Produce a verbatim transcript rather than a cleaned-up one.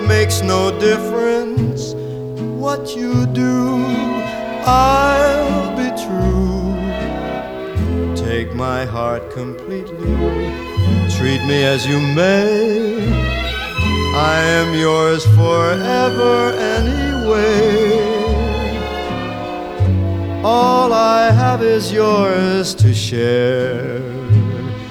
makes no difference what you do, I'll be true. Take my heart completely, treat me as you may, I am yours forever anyway. All I have is yours to share.